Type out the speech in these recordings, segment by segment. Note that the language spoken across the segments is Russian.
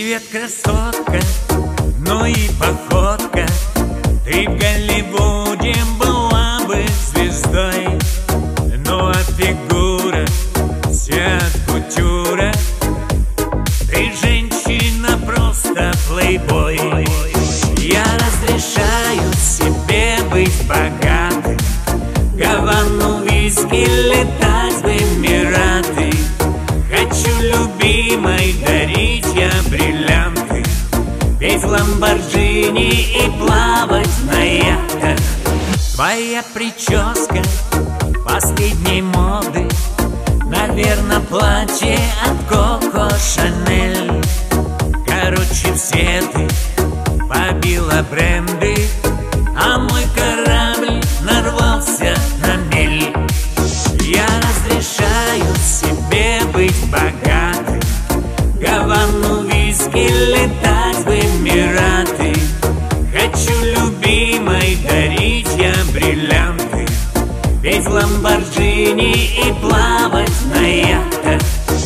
Привет, красотка, ну и походка. Ты в Голливуде была бы звездой. Ну а фигура вся от кутюра. Ты женщина, просто плейбой. Я разрешаю себе быть богатым, Гавану, виски, летать в Эмираты. Хочу любимой дарить я бриллианты, петь в Ламборджини и плавать на яхтах. Твоя прическа последней моды, наверно, платье от Коко Шанель. Короче, все ты побила бренды, а мой корабль нарвался на мель. Я разрешаю себе быть богатым, Гавану, виски, летать в Эмираты. Хочу любимой дарить я бриллианты, петь в Ламборджини и плавать на яхтах.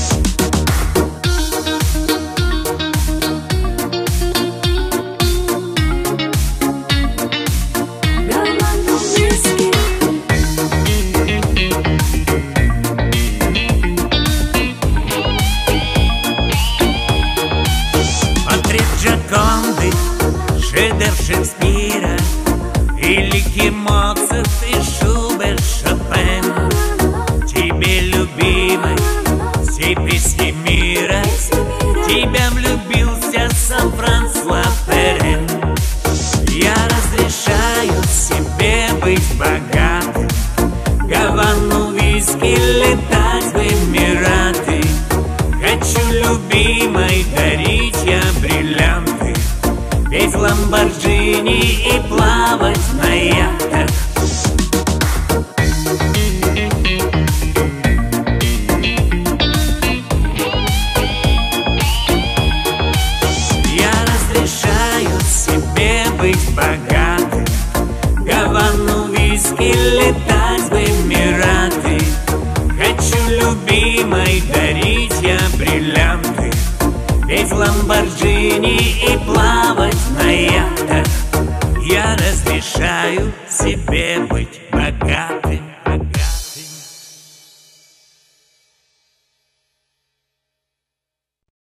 Джоконды, шедевр Шекспира, великий Моцарт и Шуберт, Шопен. Тебе, любимой, все песни мира, тебя влюбился сам Франсуа Перен. Я разрешаю себе быть богатым, Гавану, виски, летать в Эмираты. Хочу любимой дарить я бриллианты, петь в Ламборджини и плавать на яхтах. Я разрешаю себе быть богатым, Гавану, виски, летать в Эмираты. Хочу любимой дарить я бриллианты, петь в Ламборджини и плавать на яхтах. Я разрешаю себе быть богатым.